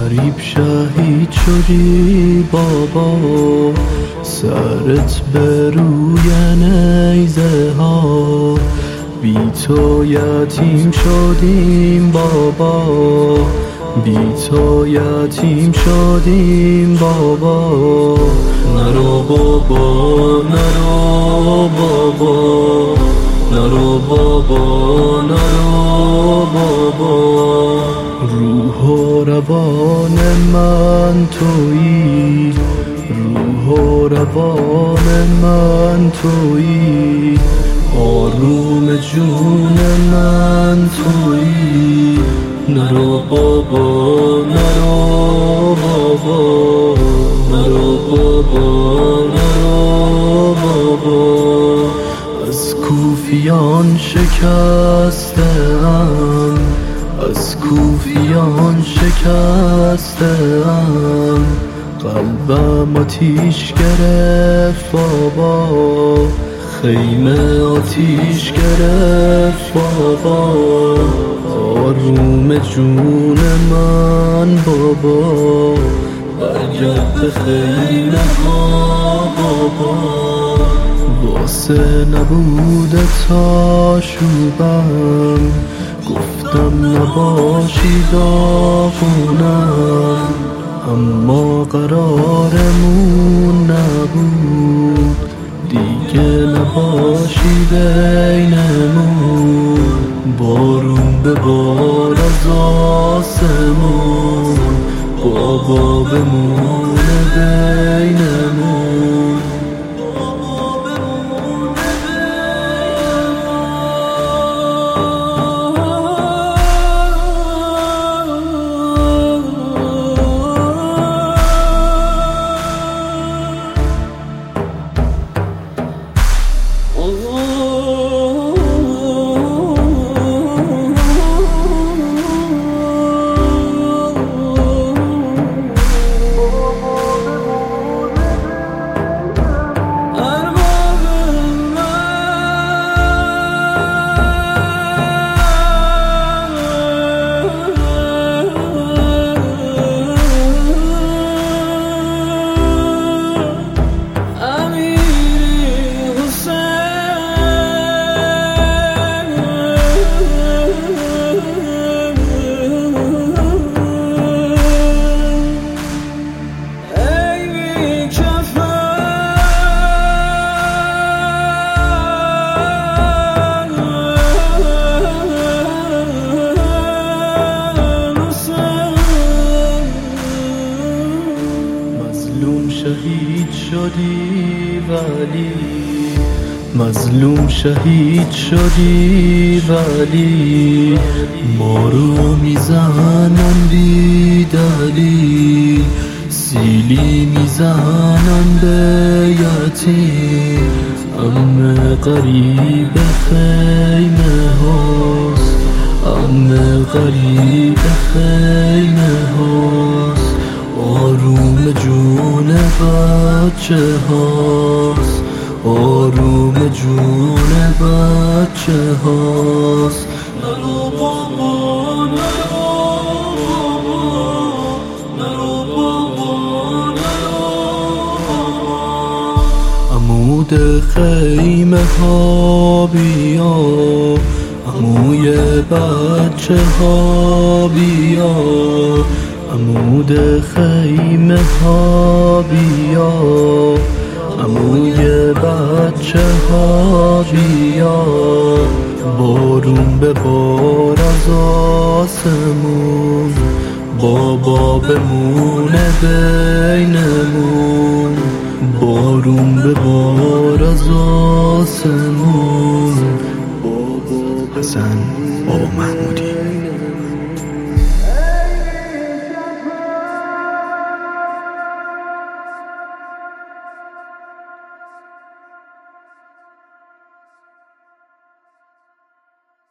غریب شهید شدی بابا، سرت به روی نیزه ها. بی تو یتیم شدیم بابا، بی تو یتیم شدیم بابا. نرو بابا نرو بابا، نرو بابا نرو بابا. روح و روان من تویی، روح و روان من تویی. آروم جون من تویی. نرو بابا نرو بابا، نرو بابا نرو بابا. از کوفیان شکسته‌ام، از کوفیان شکسته‌ام. قلبم آتیش گرفت بابا، خیمه آتیش گرفت بابا. آروم جون من بابا، برگرد به خیمه ها بابا. واسه نبود آشوبم گفتم نباشی داغونم، اما قرارمون نبود دیگه نباشی بینمون. بارون به بار از آسمون، بابا بمونه بینمون. شهید شدی ولی، مظلوم شهید شدی ولی. ما رو میزنن بی دلیل، سیلی میزنن به یتیم. عمه غریب خیمه هاست، عمه غریب خیمه هاست. آروم جون بچه هاست، آروم جون بچه هاست. نرو بابا نرو بابا، نرو بابا نرو بابا. عمود خیمه ها بیا، عموی بچه ها بیا. عمود خیمه ها بیا، عموی بچه ها بیا. بارون به بار از آسمون، بابا بمونه بینمون. بارون به بار از آسمون، بابا. حسن بابا محمودی.